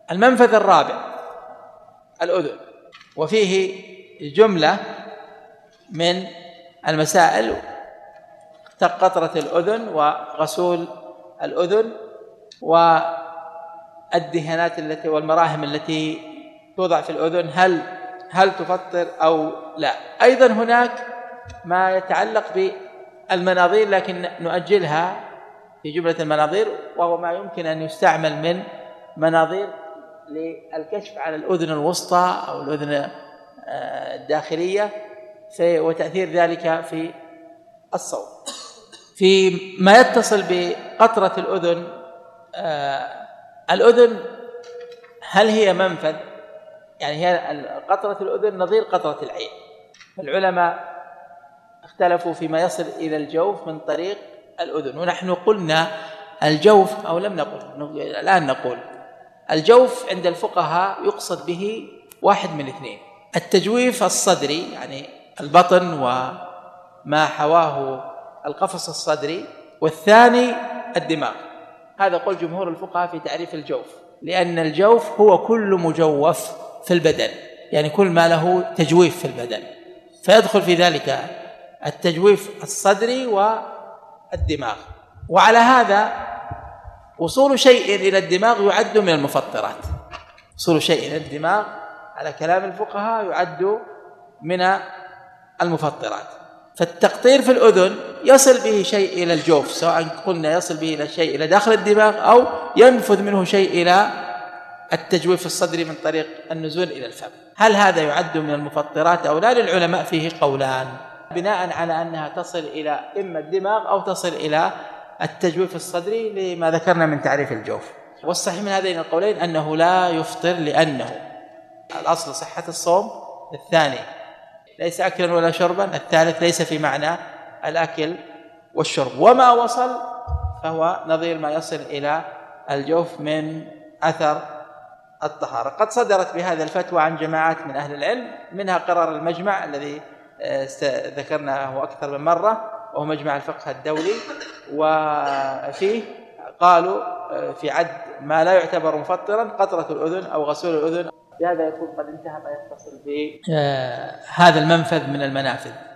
المنفذ الرابع الأذن، وفيه جملة من المسائل كقطرة الأذن وغسول الأذن والدهانات التي والمراهم التي توضع في الأذن هل تفطر أو لا. أيضا هناك ما يتعلق بالمناظير، لكن نؤجلها في جملة المناظير، وهو ما يمكن أن يستعمل من مناظير للكشف على الأذن الوسطى أو الأذن الداخلية وتأثير ذلك في الصوت. في ما يتصل بقطرة الأذن، الأذن هل هي منفذ؟ يعني هي قطرة الأذن نظير قطرة العين. العلماء اختلفوا فيما يصل إلى الجوف من طريق الأذن، ونحن قلنا الجوف أو لم نقل، الآن نقول الجوف عند الفقهاء يقصد به واحد من اثنين: التجويف الصدري يعني البطن وما حواه القفص الصدري، والثاني الدماغ. هذا قول جمهور الفقهاء في تعريف الجوف، لأن الجوف هو كل مجوف في البدن، يعني كل ما له تجويف في البدن، فيدخل في ذلك التجويف الصدري والدماغ. وعلى هذا وصول شيء إلى الدماغ يعد من المفطرات. وصول شيء إلى الدماغ على كلام الفقهاء يعد من المفطرات. فالتقطير في الأذن يصل به شيء إلى الجوف، سواء قلنا يصل به إلى شيء إلى داخل الدماغ أو ينفذ منه شيء إلى التجويف الصدري من طريق النزول إلى الفم. هل هذا يعد من المفطرات أو لا؟ للعلماء فيه قولان، بناء على أنها تصل إلى إما الدماغ أو تصل إلى التجويف الصدري لما ذكرنا من تعريف الجوف. والصحيح من هذين القولين أنه لا يفطر، لأنه الأصل صحة الصوم، الثاني ليس أكلا ولا شربا، الثالث ليس في معنى الأكل والشرب، وما وصل فهو نظير ما يصل إلى الجوف من أثر الطهارة. قد صدرت بهذا الفتوى عن جماعات من أهل العلم، منها قرار المجمع الذي ذكرناه أكثر من مرة، وهو مجمع الفقه الدولي، وفيه قالوا في عد ما لا يعتبر مفطرا قطرة الأذن أو غسول الأذن. بهذا يكون قد انتهى ما يتصل بهذا المنفذ من المنافذ.